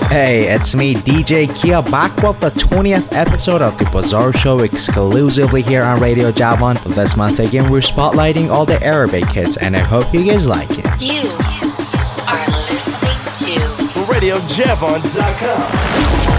Hey, it's me, DJ Kia, back with the 20th episode of the Bazaar Show exclusively here on Radio Javon. This month again, we're spotlighting all the Arabic hits, and I hope you guys like it. You are listening to RadioJavon.com.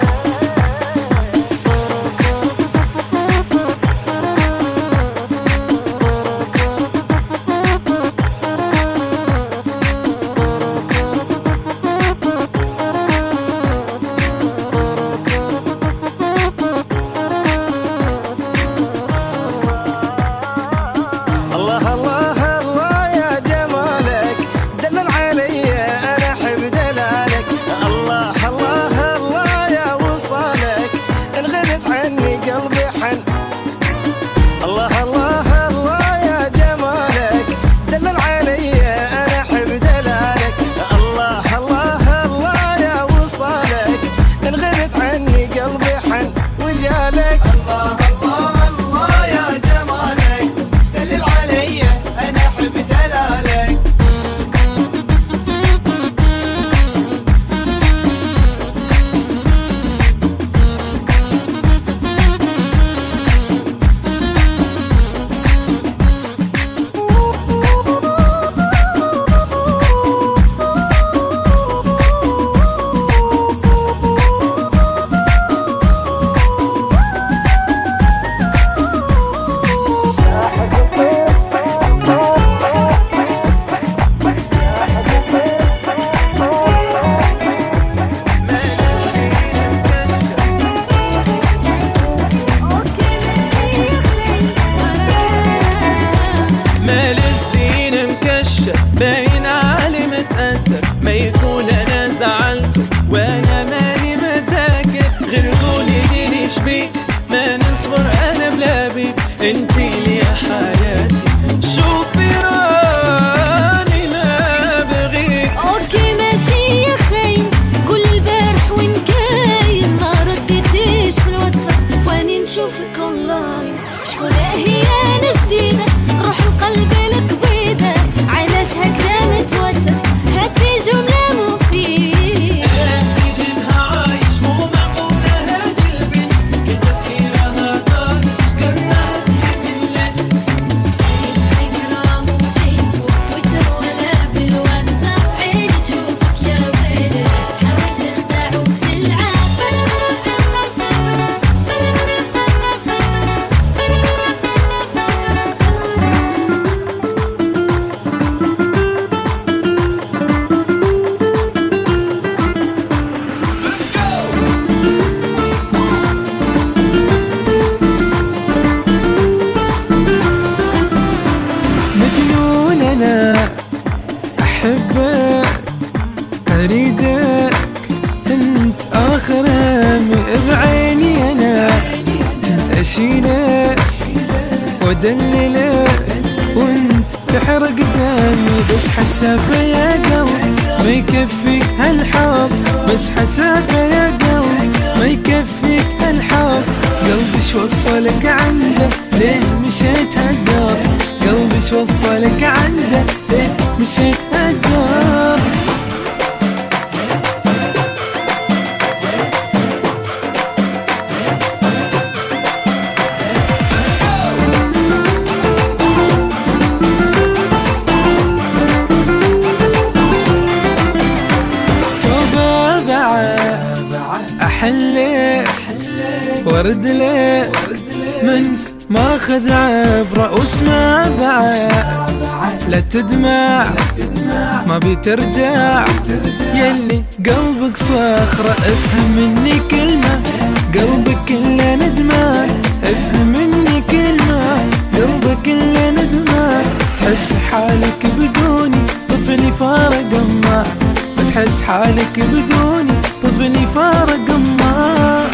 حسافة يا قلب ما يكفيك هالحب، بس حسافة يا قلب ما يكفيك هالحب. قلبي شو وصلك عنده ليه مشيت هالدار، قلبي شو وصلك عنده ليه مشيت هالدار. أحلك ورد لك منك ماخذ عبرة، واسمع بعد لا تدمع ما بترجع، يلي قلبك صخرة افهم مني كلمة، قلبك كله ندمان افهم مني كلمة، قلبك كله ندمان. تحس حالك بدوني طفلي فارق ما، تحس حالك بدوني طفلي فارق ما.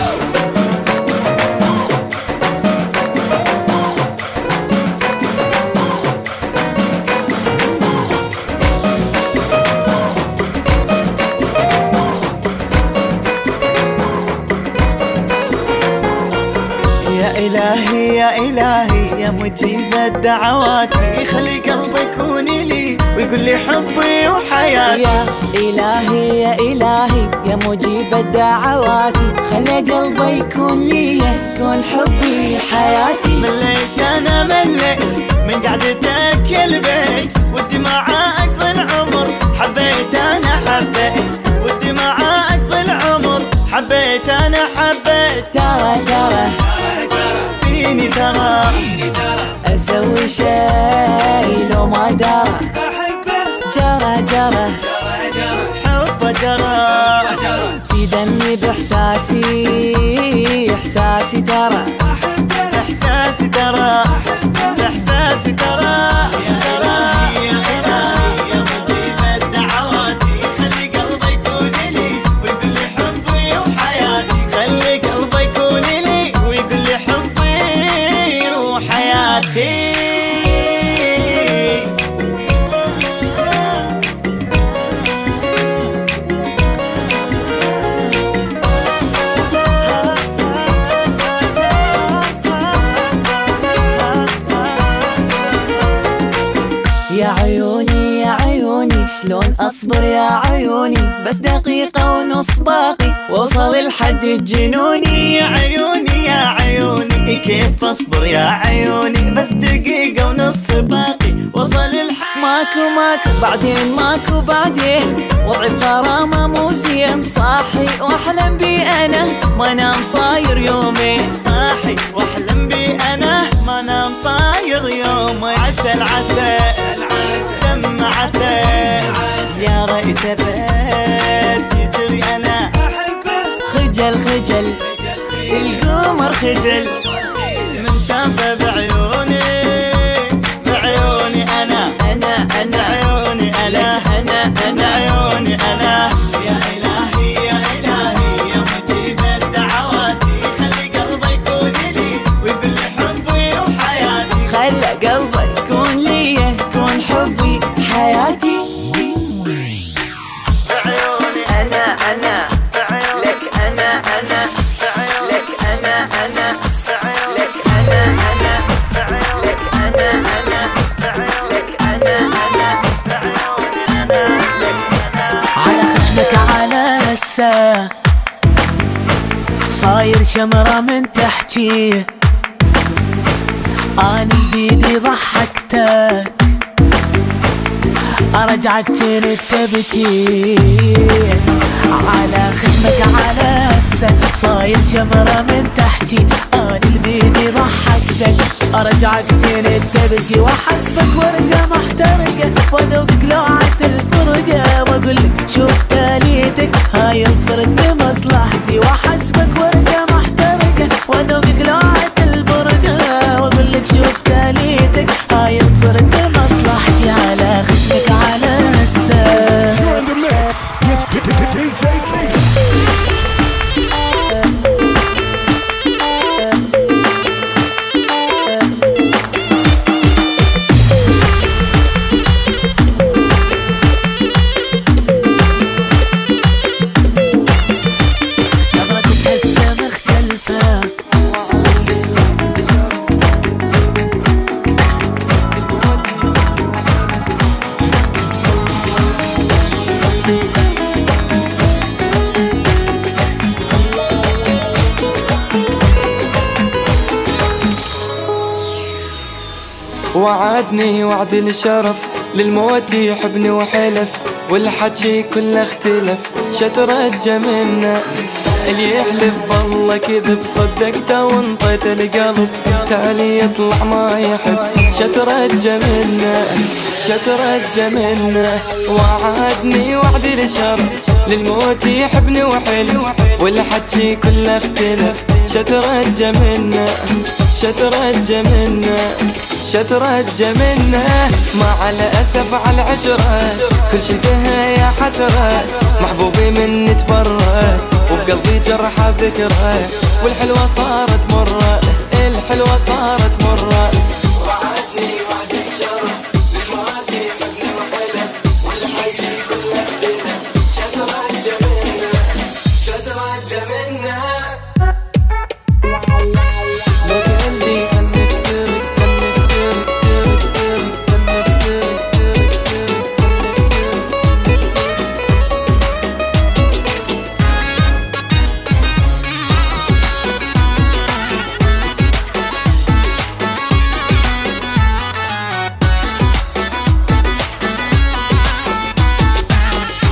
إلهي يا إلهي يا مجيب الدعوات، خلي قلبي يكون لي ويقول لي حبي وحياتي. حياتي. يا إلهي يا إلهي يا مجيب الدعوات، خلي قلبي يكون لي كون حبي حياتي. مليت أنا مليت من قعدتك البيت، ودي معاك أقضي العمر. حبيت أنا حبيت ودي معاك أقضي العمر. حبيت أنا حبيت. ترى فيني ترى أسوي شي لو ما درى. جرى حب جرى في دمي بإحساسي إحساسي ترى. إحساسي ترى إحساسي ترى. يا إلهي يا إلهي يا مجيب الدعواتي، خلي قلبي يكون لي ويقول لي حبي وحياتي. خلي قلبي يكون لي ويقول لي حبي وحياتي. يا عيوني يا عيوني شلون أصبر يا عيوني، بس دقيقة ونص باقي وصل الحد الجنوني. يا عيوني يا عيوني كيف أصبر يا عيوني، بس دقيقة ونص باقي وصل الحد. ماكو بعدين ماكو بعدين، وضعي بغرامة مو زين. صاحي واحلم بي أنا ما نام صاير يومين. صاحي واحلم بي أنا ما نام صاير يومين. عسل عسل دم عسل يا ريت بس يدري أنا خجل القمر خجل من شافه بعيوني. بعيوني أنا بعيوني أنا بعيوني أنا. يا إلهي يا إلهي يا مجيب الدعواتي، خلي قلبي يكون لي ويقول لي حبي وحياتي. خلى قلبي يكون لي كون حبي حياتي. بعيوني أنا لك أنا لك أنا لك على خشمك على هسه صاير شمرة من تحكي. أنا بيدي ضحكتك أرجعك كنت تبكي. على خشمك على هسه صاير شمرة من تحكي. أنا بيدي ضحكتك أرجعك كنت تبكي. وأحسبك ورقة محترقة وأذوقك لوعة الفرقة، وأقولك شوف تاليتك هاي صرت مصلحتي. وأحسبك ورقة محترقة وأذوقك لوعة الفرقة، وأقولك شوف تاليتك هاي صرت مصلحتي. على خشمك على هسه You're in the mix with DJ Key. نظرتك هسه مختلفة وعدني وعد الشرف للموت يحبني وحلف، والحكي كله اختلف شترجى منا. اللي يحلف بالله كذب صدقته وانطيت القلب، تالي يطلع ما يحب شترجى منا شترجى منا. وعدني وعد الشرف للموت يحبني وحلف، والحكي كله اختلف شترجى منا شترجى منا شترجى منه. مع الأسف على العشرة كل شي بها يا حسرة، محبوبي مني تبرى وبقلبي جرحة ذكرى، والحلوة صارت مرة الحلوة صارت مرة. وعدني وعد الشرف للموت يحبني وحلف، والحكي كله اختلف شترجى منه شترجى منه.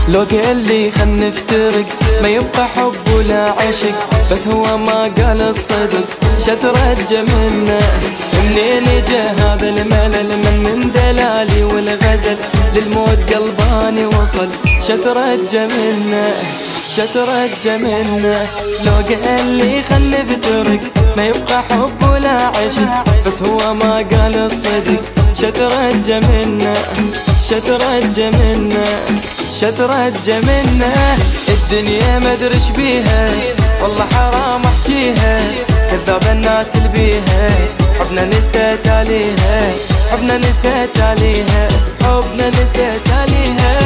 لو قال لي خل نفترق ما يبقى حب ولا عشق، بس هو ما قال الصدق شترجى منه. منين جا هذا الملل من دلالي والغزل، للموت قلباني وصل شترجى منه شترجى منه. لو قال لي خل نفترق ما يبقى حب ولا عشق، بس هو ما قال الصدق شترجى منه شترجى منه شترجى منه. الدنيا ما ادريش بيها والله حرام احكيها، كذاب الناس اللي بيها، حبنا نسيت عليها حبنا نسيت عليها حبنا نسيت عليها.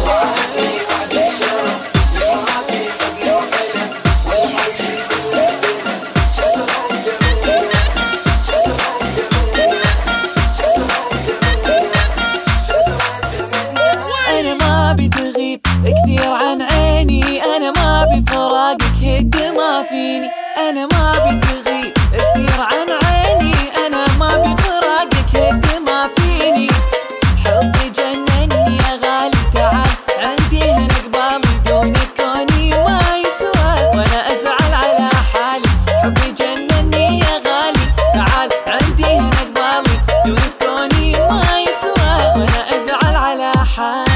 أنا ما بتغيب كثير عن عيني، أنا ما بفراقك هد ما فيني. أنا ما بتغيب كثير عن عيني، أنا ما بفراقك هد ما فيني. حبي جنني يا غالي، تعال عندي هنا قبالي، دونك كوني ما يسوى وأنا أزعل على حالي. حبي جنني يا غالي، تعال عندي هنا قبالي، دونك كوني ما يسوى وأنا أزعل على حالي.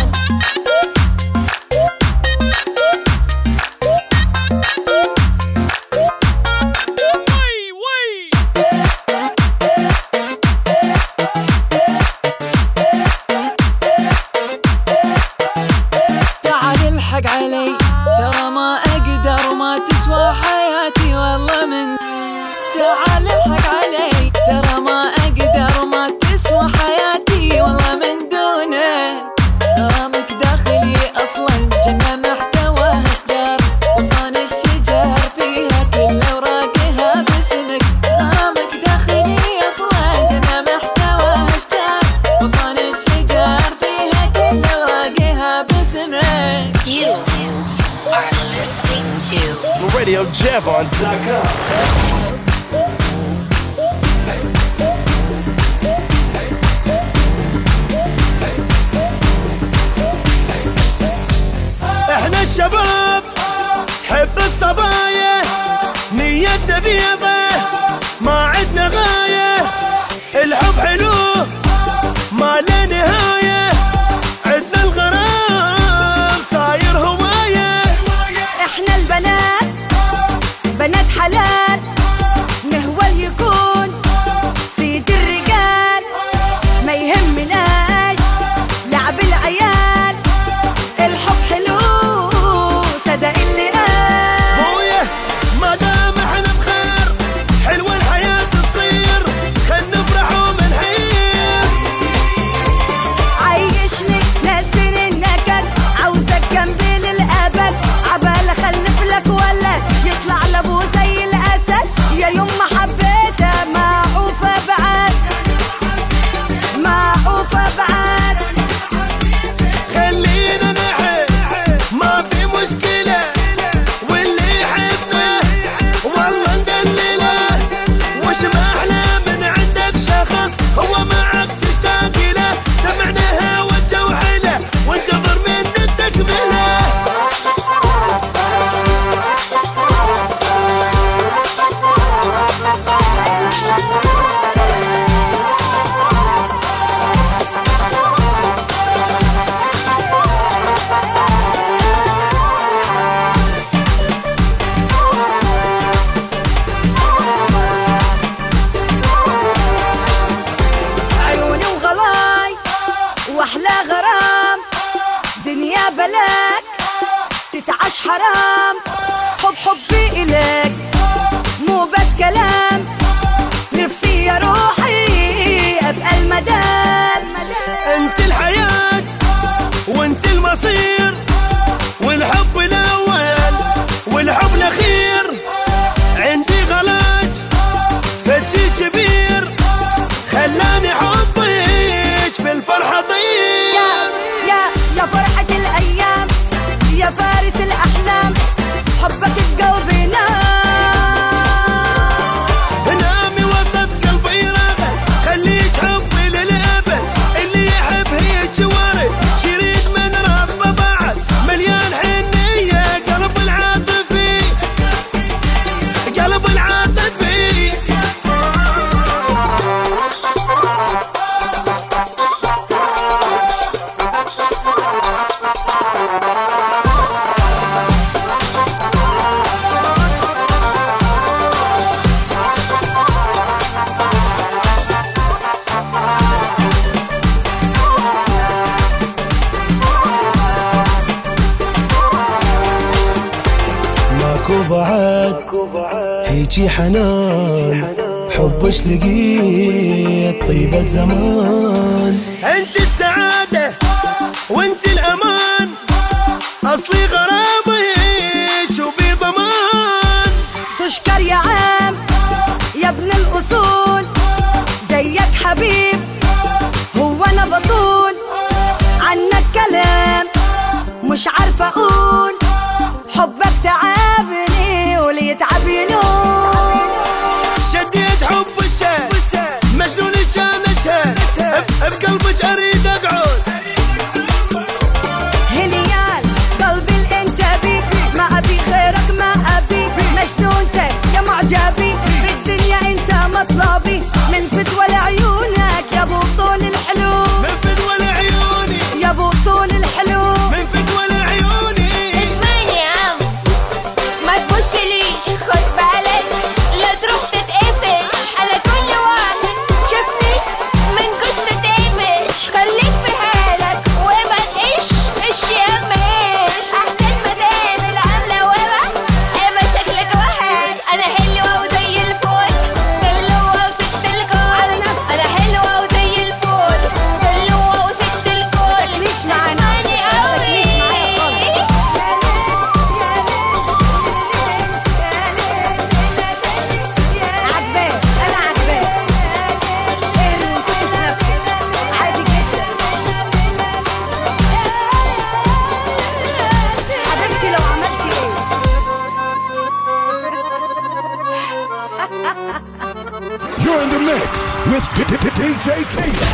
الحق علي ترى ما أقدر، ما تسوى حياتي والله من. تعال الحق علي ترى ما أقدر، ما تسوى حياتي والله من دونه. غرامك داخلي أصلا جنة محتواها أشجار، وغصان الشجر فيها كل أوراقها باسمك. غرامك داخلي أصلا جنة محتواها أشجار، وغصان الشجر فيها كل أوراقها باسمك. You are listening to RadioJavon.com. احنا الشباب حب الصبايا، نيتنا بيضة ما عدنا غاية. الحب حلو ما له نهاية، عدنا الغرام صاير هواية. احنا البنات بنات حلال، نهوى يكون سيد الرجال، ما يهمناش لعب العيال. الحب حلو صدق اللي قال بويه، ما دام احنا بخير حلوة الحياة تصير، خل نفرح ومنحير. عيشني ناسين النكد، عاوزك جنبي للأبد، عبال أخلف لك ولد يطلع لأبو زي الأسد. يا يوم ما حبيتها معوفة بعد معوفة بعد. خلينا نحب ما في مشكلة، واللي يحبنا والله ندلله. وش ما احلى من عندك شخص هو معك تشتاق له، سمعناها والجو حله وانتظر من التكمله. عيوني وغلاي واحلى غرام، دنيا بلاك تتعش حرام. حبي إليك مو بس كلام، نفسي يا روحي أبقى المدام. انت الحياة وانت المصير، والحب الاول والحب الاخير. عندي غلاج فتشي كبير، خلاني حبك بالفرحة طير. يا فرحة الأيام، يا فارس الأحلام، حبك بقلبي نام. نامي وسط قلبي راغب، خليك حبي للأبد، اللي يحب هيك بعد هيجي حنان بحبش لقيت طيبة زمان. انت السعادة وانت الامان، اصلي غرامي شو بضمان. تشكر يا عام يا ابن الاصول، زيك حبيب هو انا بطول. عنك كلام مش عارفة اقول، حبك تعبني وليتعب ينول. شديت حب الشان مجنون الشان الشان، بقلبك اريد اقعد. هنيال قلبي الانت بيك، ما ابي غيرك ما ابي. مجنونتك يا معجبي، في الدنيا انت مطلبي. من فتوى لعيونك يا ابو طول الحلو، من فتوى لعيوني يا ابو طول الحلو، من فتوى لعيوني. اسمعني يا عم ما تبصليش، خد بالك لا تروح تتقفش. انا كل واحد شافني من قصة تقفش. خليك في حالك وما تقش يا مش احسن ما تعمل عاملة وما اما شكلك وحش. انا حلوة وزي الفل، حلوة وست الكل. انا حلوة وزي الفل، حلوة وست الكل. اسمعني قوي عجباك انا عجباك، انت في نفسك عادي جدا. حبيبتي لو عملتي ايه؟ You're in the mix with DJ Kia.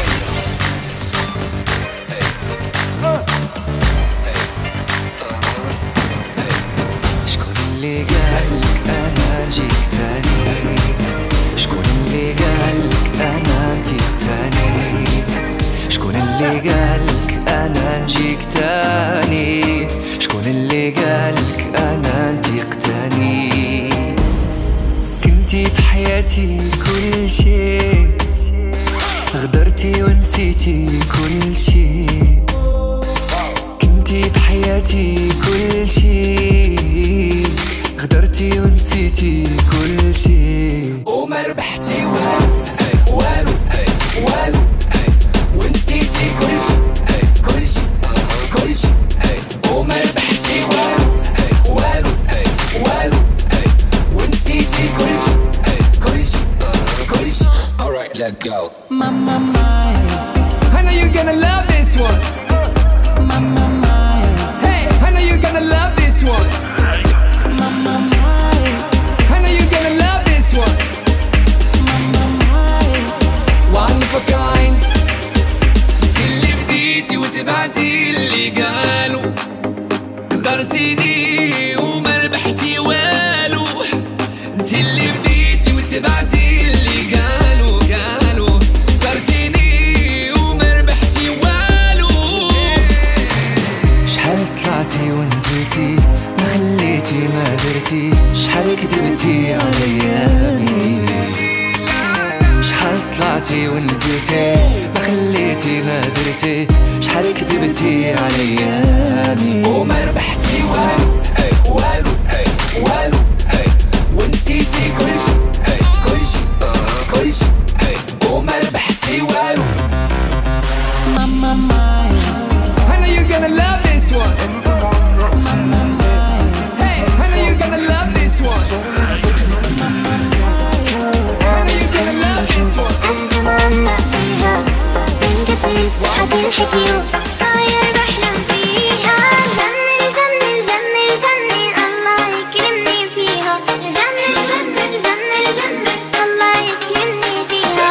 شكون اللي قالك انا نجيك تاني؟ شكون اللي قالك انا نجيك تاني؟ شكون اللي قالك انا نجيك تاني؟ شكون اللي قالك انا نجيك تاني؟ كنتي في حياتي كل شيء، غدرتي ونسيتي كل شيء. كنتي في حياتي كل شيء، غدرتي ونسيتي كل شيء. وما ربحتي والو والو والو، ونسيتي كل شيء كل شيء كل شيء. وما ربحتي والو والو والو، ونسيتي كل شيء كل شيء كل شيء. Alright, let go. Mama mia, I know you're gonna love this one. mama mia, Hey, I know you're gonna love this one. mama mia, I know you're gonna love this one. mama mia. One of a kind. انت اللي بديتي وتبعتي اللي قالوا، قدرتيني وما ربحتي والو. انت اللي بديتي وتبعتي اللي قالوا قالوا، قدرتيني وما ربحتي والو. شحال طلعتي ونزلتي ما خليتي ما درتي، شحال كذبتي عليامي. شحال طلعتي ونزلتي ما خليتي ما درتي، شحال كذبتي عليامي. وما ربحتي والو والو والو، ونسيتي كل شيء كل شيء كل شيء. وما ربحتي والو. Mama mia, I know you're gonna love this one. Hey, I know you're gonna love this one. I know you're gonna love this one. انت معلق فيها من قبل حكي الحكي صاير بحلم فيها. جنن جنن جنن جنن الله يكرمني فيها. جنن جنن جنن جنن الله يكرمني فيها.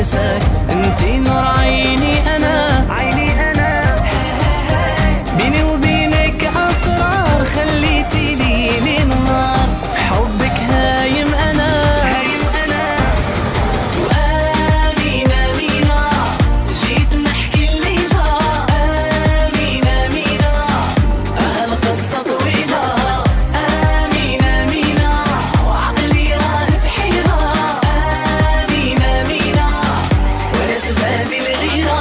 انساك انتي نور عيني انا بيني وبينك اسرار خليتي لي نهار في حبك هايم انا وامين امينه جيت نحكي الليله امين امينه القصه طويله امين امينه وعقلي راه في حيره امين امينه وانا سباب الغيره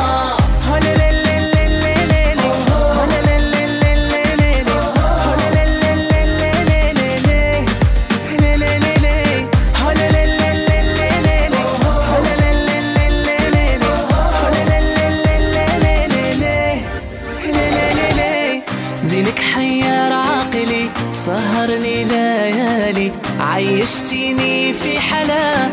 زينك حير عقلي سهرني ليالي عيشتيني في حلا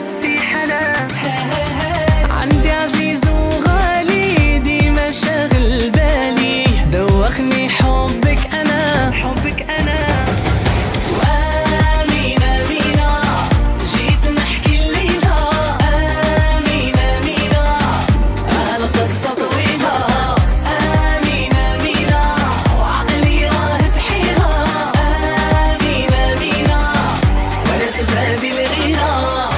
عندي عزيز وغالي ديما شاغل بالي دوخني حبك انا وامين امينه جيت نحكي الليله امين امينه القصه طويله امين امينه وعقلي راه في حيره امين امينه وانا سباب الغيره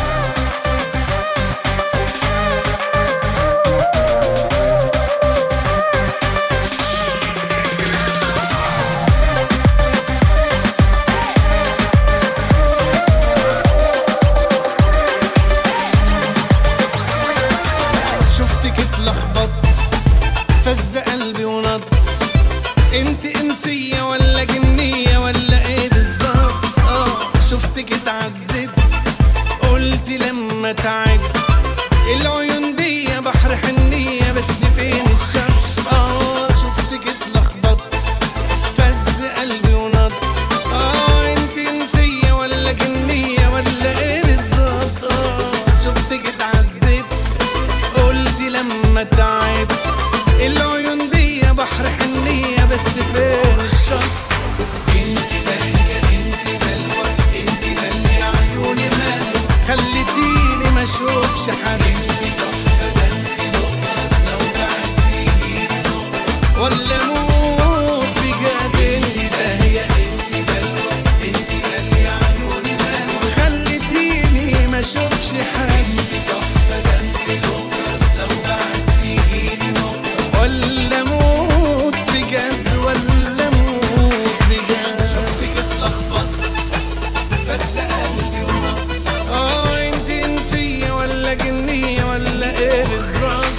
شفتك اتلخبط فز قلبي ونط انت انسية ولا جنية ولا ايه بالظبط شفتك اتعذب قلت لما تعب العيون دي بحر حنية بس فين الشر شفتك اتلخبط فز قلبي ونط انت انسية ولا جنية ولا ايه بالظبط شفتك اتعذب قلت لما تعب العيون دي بحر حنية بس فين الشط انت دالية انت دلوة انت دالية عيوني مالو خليتيني ما اشوفش حبيبي تحفة ده انت نقطة لو بعتيلي نقطة ولا موت بجد انت دالية انت دلوة انت دالية عيوني مالو خليتيني ما اشوفش حبيبي تحفة ده انت نقطة لو بعتيلي نقطة ولا موت بجد ولا موت بجد شفتك اتلخبط بس قلبي ونط انت انسية ولا جنية ولا ايه بالظبط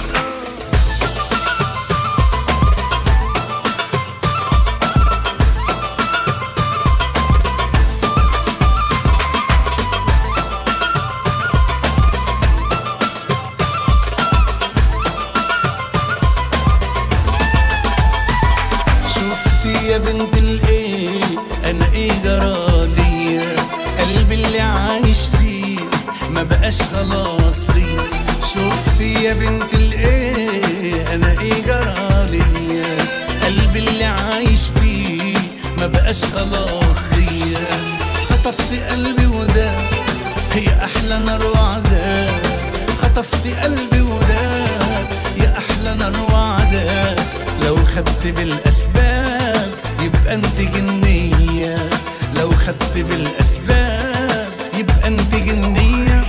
شفتي يا بنت الايه انا ايه جرالي قلبي اللي عايش فيه ما بقاش خلاص لي شفتي يا بنت الايه انا ايه جرالي قلبي اللي عايش فيه ما بقاش خلاص لي خطفت قلبي وده هي احلى نار وعذاب خطفت قلبي وده يا احلى نار وعذاب لو خدت بالاسباب يبقى انت جنية لو خدت بالاسباب يبقى انت جنية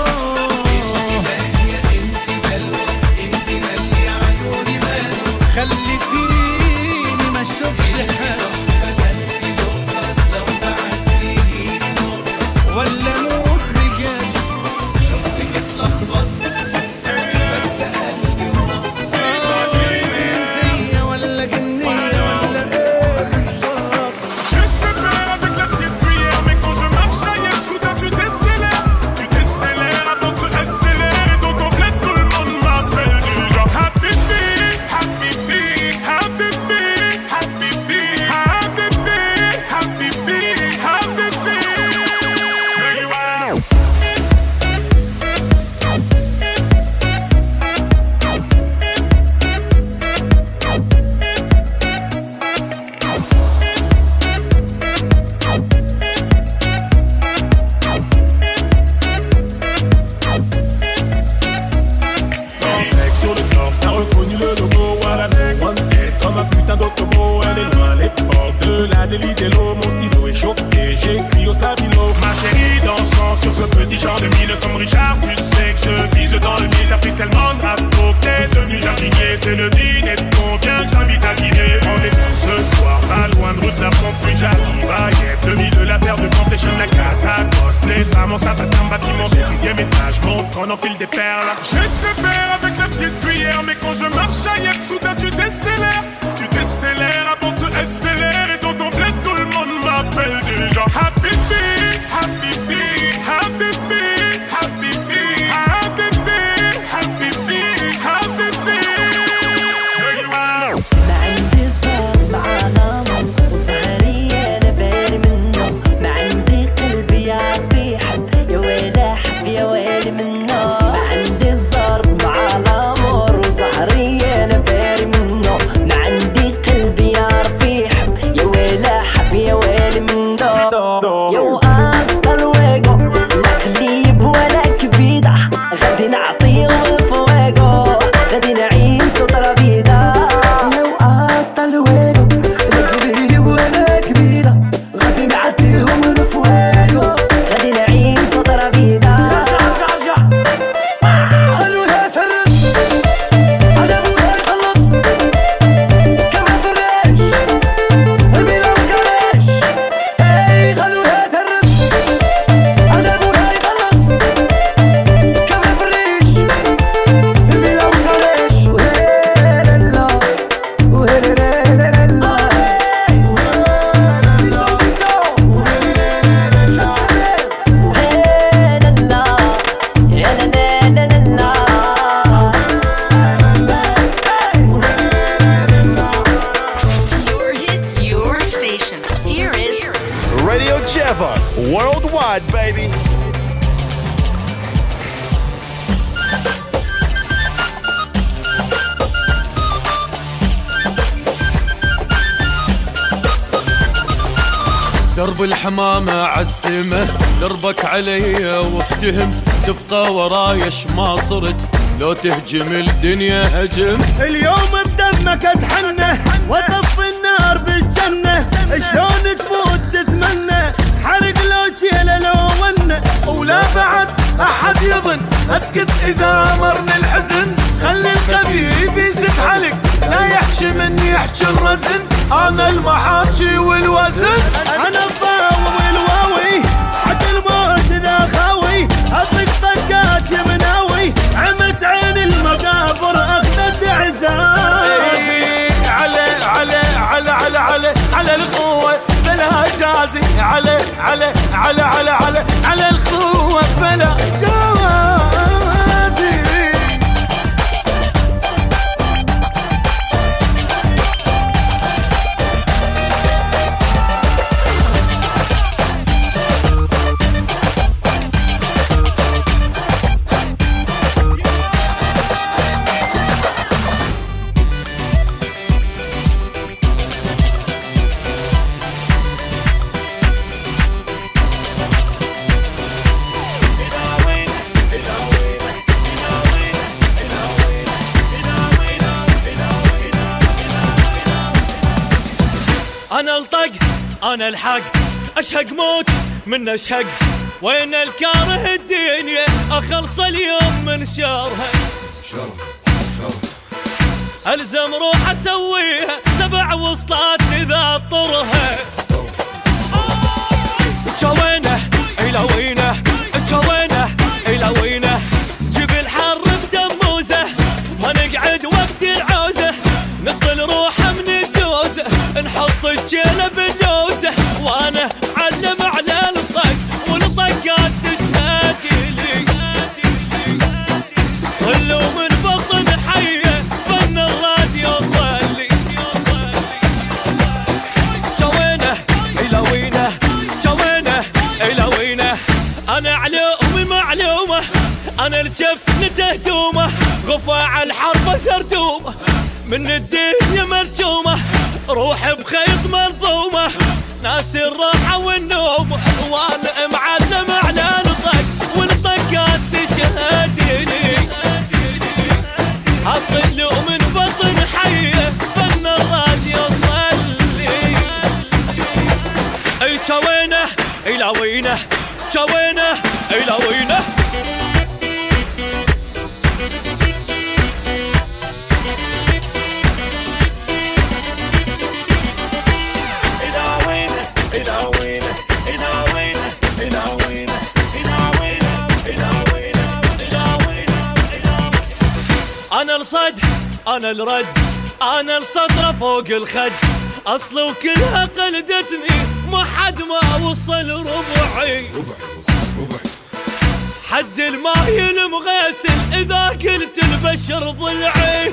خليتيني ما اشوفش حاجة ولا موت بجد شفتك اتلخبط بس قلبي انسية ولا جنية ولا ايه بالظبط Je sais faire avec la petite cuillère, mais quand je marche derrière, soudain tu décélères avant de accélérer et donc en plein tout le monde m'appelle du genre Habibi, Habibi, Habibi, Habibi, Habibi, Habibi, Habibi. sur ce petit genre de mine comme Richard. Tu sais que je vise dans le nid. T'as pris tellement de rap que t'es devenu jardinier. C'est le dîner de convient, je t'invite à dîner. Rendez-vous ce soir, pas loin de route, la pompe, puis j'arrive à Yep. 2000 de la paire de complétion de la casa cosplay. Femme en sabatin, bâtiment du 6ème étage. Monte, on enfile des perles. J'essaie avec la petite cuillère, mais quand je marche à Yep, soudain tu décélères. Tu décélères avant de se SLR. Et dans ton bled, tout le monde m'appelle déjà Habibi, Habibi, Habibi, Habibi, Habibi, Habibi, Habibi. Here you are. ما عندي صوت معلم وصهري انا بالي منه. ما عندي قلبي يعرف حد يا ويلي حب يا ويلي منه. ما عندي الزرب معلم وصهري انا بالي منه. ما عندي قلبي يعرف حب يا ويلي حب يا ويلي منه. يو أصل ويجو لا كليب ولا كبيدة. غادي نعطيهم الفويجو غادي نعيش طرا بيدا. يو أصل ويجو لا كليب ولا كبيدة. غادي نعطيهم الفويجو غادي نعيش طرا بيدا. خلوها تهرس على ابوها يخلص كمان في الريش البيلا وكلاش. اي خلوها تهرس على ابوها يخلص كمان في الريش البيلا وكلاش. وهلا لا وهلا لا لا Your hits, your station. Here is Radio Jeva, worldwide, baby. درب الحمامة عالسمة دربك علي وافتهم. تبقى ورايش ما صرت لو تهجم الدنيا هجم. اليوم بدمك اتحنى واطفي النار بالجنة. شلون تموت تتمنى حرق لو شيله لو ونه. ولا بعد احد يظن اسكت اذا مرني الحزن. خلي الخبيب يزد حلق لا يحشي من يحشي الرزن. انا المحاشي والوزن انا الضاوي والواوي حد الموت ذا خاوي. اطلق طقات يا مناوي عمت عين المقابر اخذت عزازي. على على على على على على الخوة فلا جازي. على على على على على على الخوة فلا جازي. أنا الطق أنا الحق أشهق موت من أشهق. وين الكاره الدنيا أخلص اليوم من شرها. ألزم روح أسويها 7 وسطات إذا أطرها. جوينه إلى وينه جوينه إلى وينه. جيب الحر بدموزه ما نقعد وقت العوزة. نصل روحه من الجوزة نحط الجيلة باللوزة. وانا علم على الطق والطقات تشهد لي. صلوا من بطن حية فن الراديو صلي. جوينه إلى وينه جوينه إلى وينه. انا علومي معلومة انا الجف نتهدومه. غفاع الحرب سردومه من الدنيا مرجومة. روح بخيط منظومة ناس الراحة والنوم. وانا معلم على الطق والطقات تشهد لي. اصل من بطن حية فن الراديو صلي. اي جوينه الى وينه جوينه إلى وينه أنا الصد أنا الرد أنا السطرة فوق الخد أصل وكلها قلدتني ما حد ما وصل ربعي حد المايل مغسل إذا قلت البشر ضلعي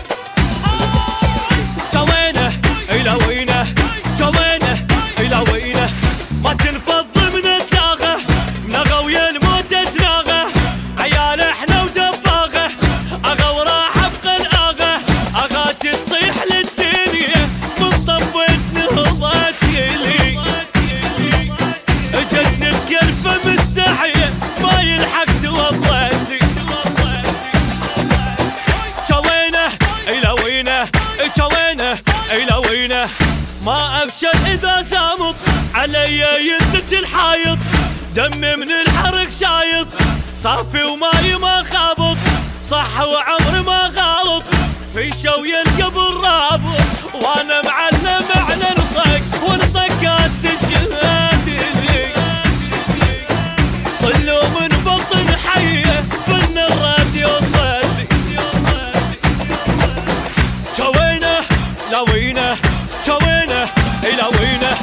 جوينه إلى وينه جوينه إلى وينه ما تنفض من تلاغه نغى ويا الموت تناغه عيال احنا ودفاغه اغا وراح ابقى الاغه اغاتي تصيح للدنيا من طبت نهضتي لي اجتني الكلفه مستحيه ما يلحق توضتي جوينه الى وينه جوينه الى وينه ما افشل اذا زامط علي ينتج الحايط دمي من الحرق شايط صافي وماي ما خابط صح وعمري ما غلط في شوي القبر رابط وانا معلم على الطق والطقات تشهد لي صلوا من بطن حيه فن الراديو صلي جوينه لوينه جوينه الى وينه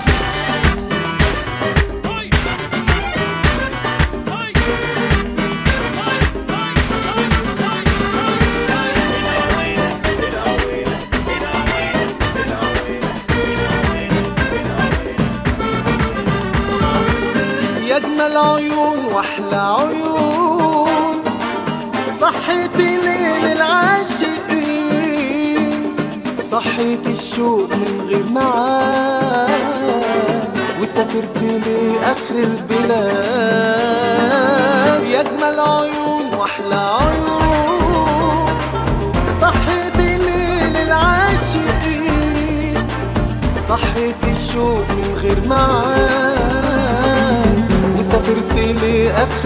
أجمل عيون وأحلى عيون صحيتي ليل العاشقين صحيت الشوق من غير معاد وسافرت لآخر البلاد يا أجمل عيون وأحلى عيون صحيتي ليل العاشقين صحيت الشوق من غير معاد سافرت لآخر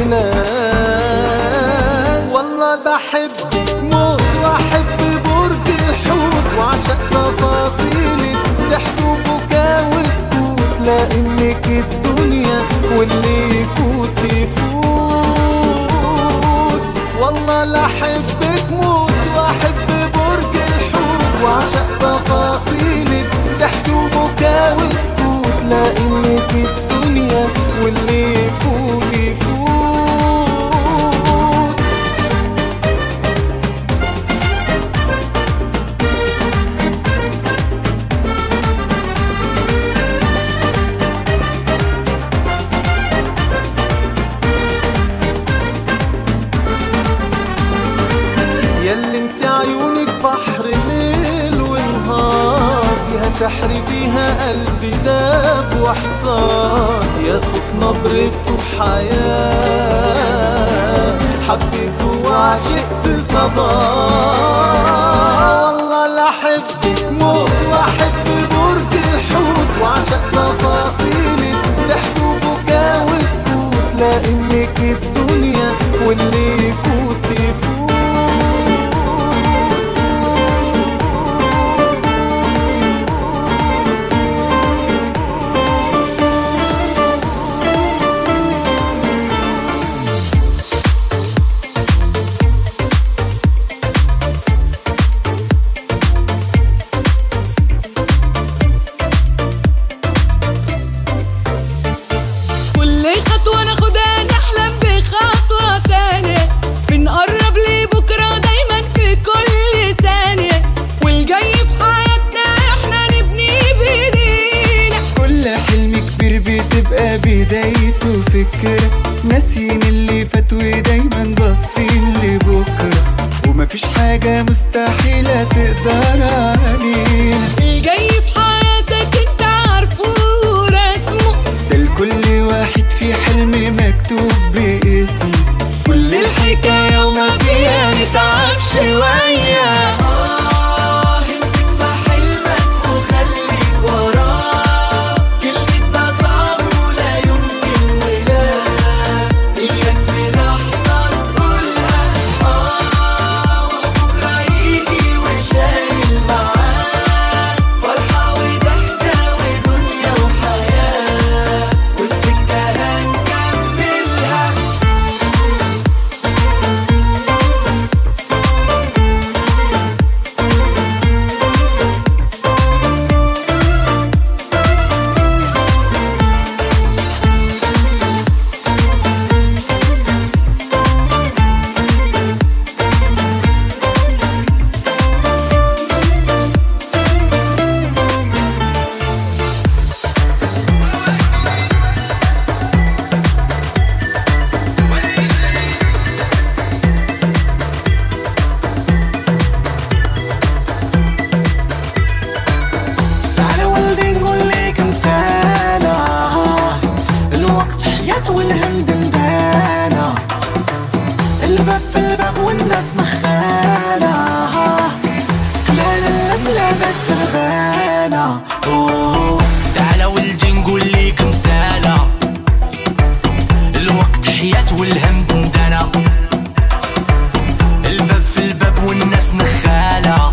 البلاد والله بحبك موت وأحب برج الحوت وعشق تفاصيلك ضحك وبكا وسكوت لأنك الدنيا واللي يفوت يفوت والله لأحبك موت وأحب برج الحوت وعشق تفاصيلك ضحك وبكا وسكوت لأنك الدنيا واللي يفوت يفوت ياللي انت عيونك بحر ليل ونهار فيها سحر فيها قلبي داب واحتار يا صوت نبرته حياة حبيته وعشقت صدى والله لأحبك موت وأحب برج الحوت وعشق تفاصيلك ضحك وبكا وسكوت لأنك الدنيا واللي يفوت يفوت بدايته فكرة ناسين اللي فات ودايما باصين لبكرة ومفيش حاجة مستحيلة تقدر علينا الجاي في حياتك انت عارفه ورسمه ده لكل واحد في حلم مكتوب باسمه كل الحكاية وما فيها نتعب شوية امسك في حلمك وخليك وراه كلمة ده صعب ولا يمكن ولا الحياة والهم دندنة، الباب في الباب والناس نخالة،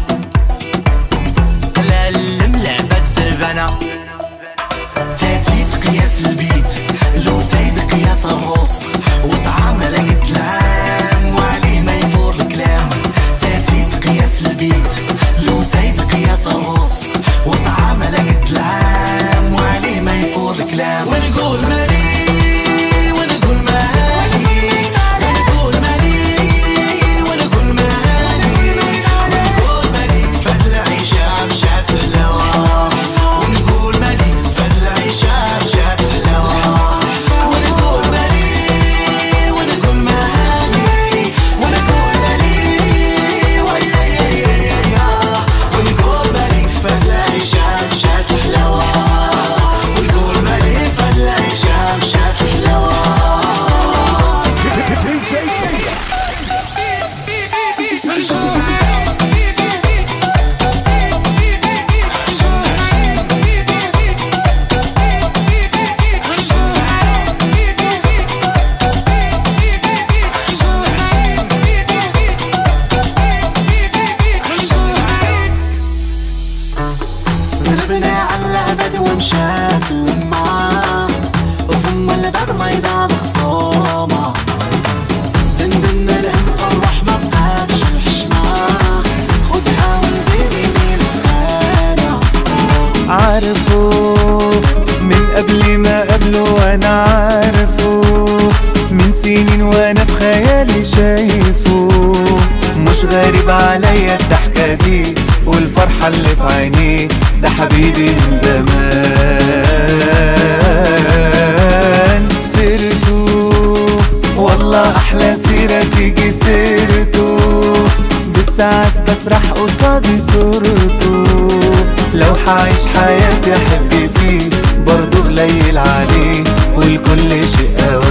قلال الملعبات زربانة. تاتي تقياس البيت لو زايد قياس الروس، وطعام لقد العام وعليه ما يفور الكلام. تاتي تقياس البيت لو زايد قياس الروس، وطعام لقد العام وعليه ما يفور الكلام. ونقول مالي ونقول مالي ونقول مالي ونقول مالي ونقول مالي فهد العيشة مشات حلاوة، ونقول مالي فهد العيشة مشات حلاوة، ونقول مالي ونقول مالي ونقول مالي ويا يا يا يا يا، ونقول مالي فهد العيشة مشات حلاوة، ونقول مالي فهد العيشة مشات حلاوة. زربنا على الأبد ومشات لما وثم الباب ما يدعم خصومة، دندن الهم فرح ما بقاتش الحشمة، خدها وديني من سخانة. عارفه من قبل ما قبله وانا عارفه، من سنين وانا في خيالي شايفه، مش غريب عليا الضحكة دي والفرحة اللي في عينيه، ده حبيبي من زمان. سيرته والله أحلى سيرة تيجي سيرته، بالساعات بسرح قصادي صورته، لو حعيش حياتي أحب فيه برضو قليل عليه والكل شيء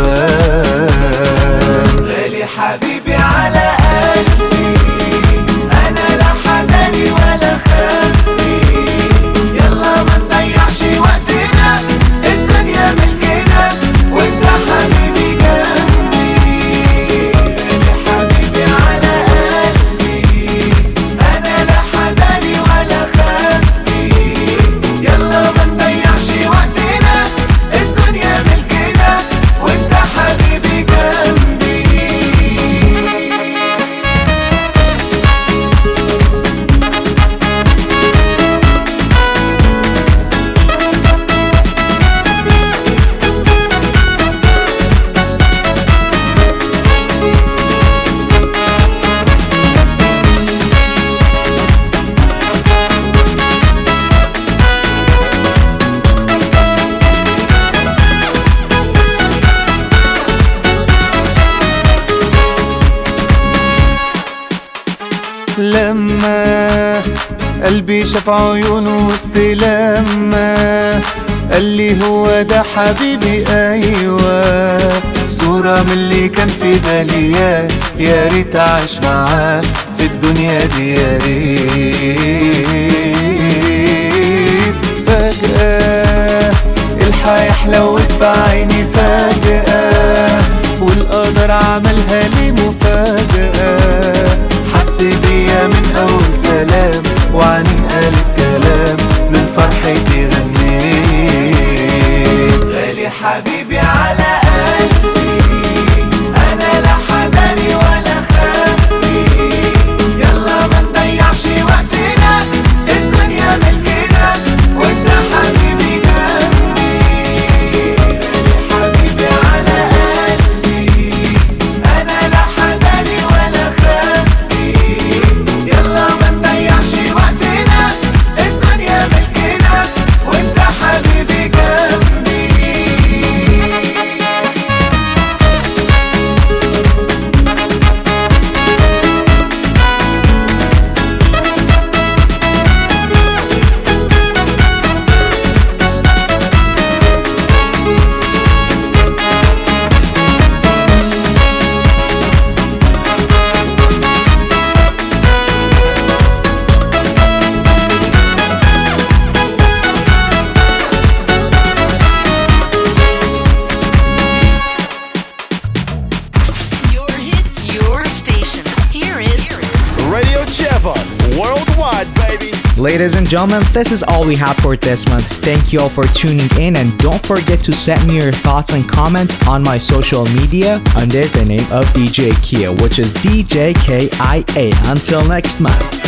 أوان. غالي حبيبي على قلبي أنا لا حداني ولا خافني، يلا ما نضيعش وقتنا الدنيا ملكنا وانت حبيبي جنبي. غالي حبيبي على قلبي أنا لا حداني ولا خافني، يلا ما نضيعش وقتنا الدنيا ملكنا وانت حبيبي جنبي. لما قلبي شاف عيونه وسط لما قال لي هو ده حبيبي ايوه، صورة من اللي كان في بالي يا ريت اعيش معاه في الدنيا دي يا ريت. فجأة الحياة حلوت في عيني فجأة، والقدر عملها لي مفاجأة، حس بيا من أول سلام وعني قالت كلام من فرحتي غنيت. غالي حبيبي على قلبي أنا لا حداني ولا خافني، يلا ما نضيعش وقتنا الدنيا ملكنا وانت حبيبي جنبي. غالي حبيبي على قلبي أنا لا حداني ولا خافني، يلا ما نضيعش وقتنا الدنيا ملكنا وانت حبيبي جنبي. Radio Javon, worldwide, baby. Ladies and gentlemen, this is all we have for this month. Thank you all for tuning in, and don't forget to send me your thoughts and comments on my social media under the name of DJ Kia, which is DJKIA. Until next month.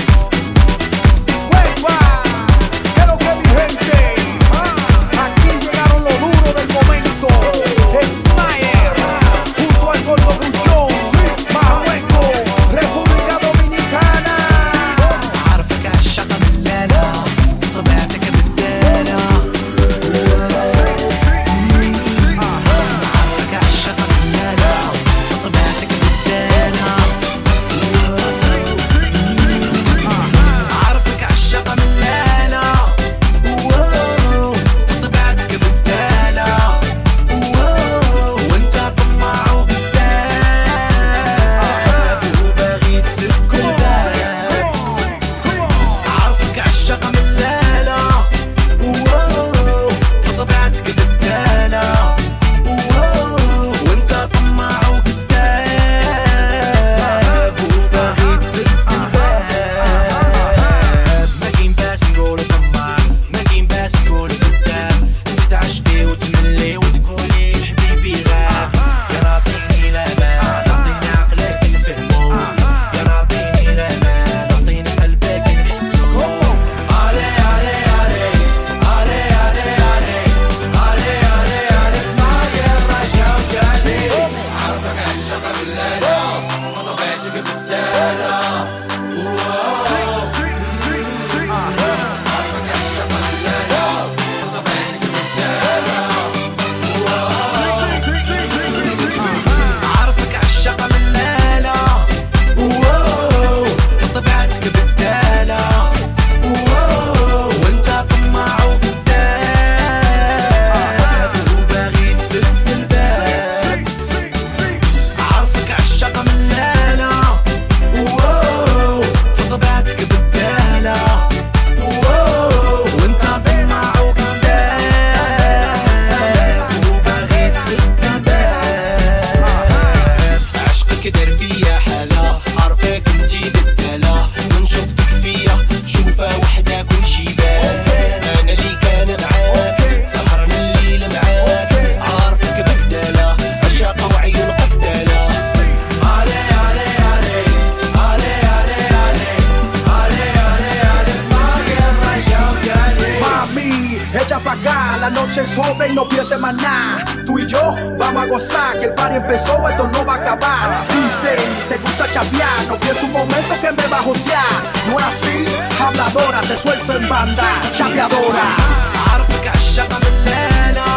La noche es joven, no pienses más nada. Tú y yo vamos a gozar, que el party empezó, esto no va a acabar. Dicen, te gusta chapear, no pienso un momento que me va a josear. No es así, habladora, te suelto en banda, chapeadora. عارفك عالشقة بالليلة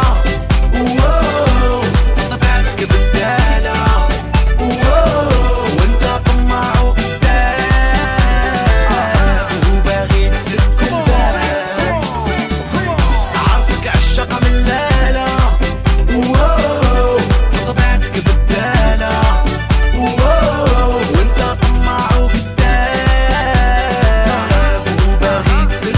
طبعتك بالدالة وانت طماع وكذاب وباغي تسد الباب عارفك عالشقة بالليلة طبعتك بالدالة وانت طماع وكذاب وباغي تسد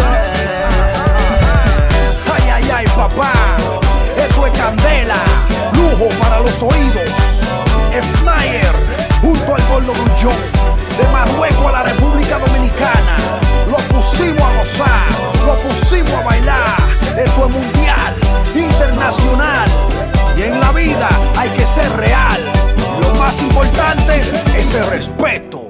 Papá, esto es candela, lujo para los oídos. Fnayer, junto al Gordo Grullón, de Marruecos a la República Dominicana. Lo pusimos a gozar, lo pusimos a bailar. Esto es mundial, internacional. Y en la vida hay que ser real. Lo más importante es el respeto.